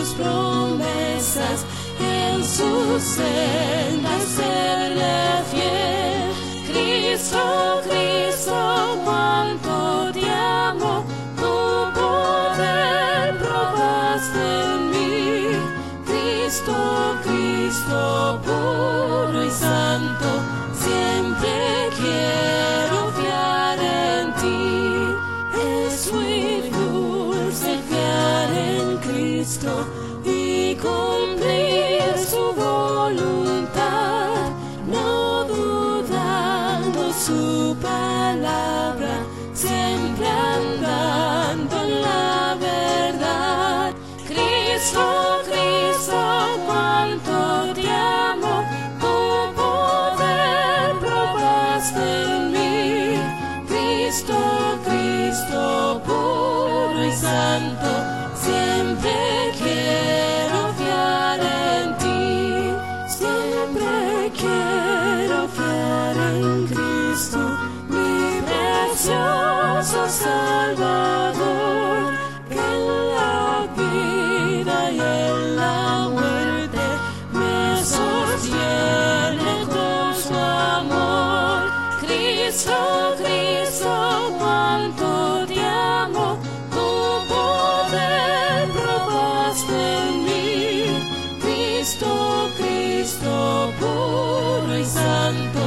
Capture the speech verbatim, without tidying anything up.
tus promesas, en su senda y serle fiel. Cristo, Cristo, cuánto te amo, tu poder probaste en mí. Cristo, Cristo, puro y santo, siempre quiero fiar en ti. Es muy dulce fiar en Cristo y cumplir su voluntad, no dudando su palabra, siempre andando en la verdad. Cristo, Cristo, cuánto te amo, tu poder probaste en mí. Cristo, Cristo, puro y santo, siempre quiero fiar en ti. Siempre quiero fiar en Cristo, mi precioso Salvador, que en la vida y en la muerte me sostiene con su amor. Cristo, Cristo, cuánto te amo, tu poder probaste en mí. Cristo, Cristo, puro y santo,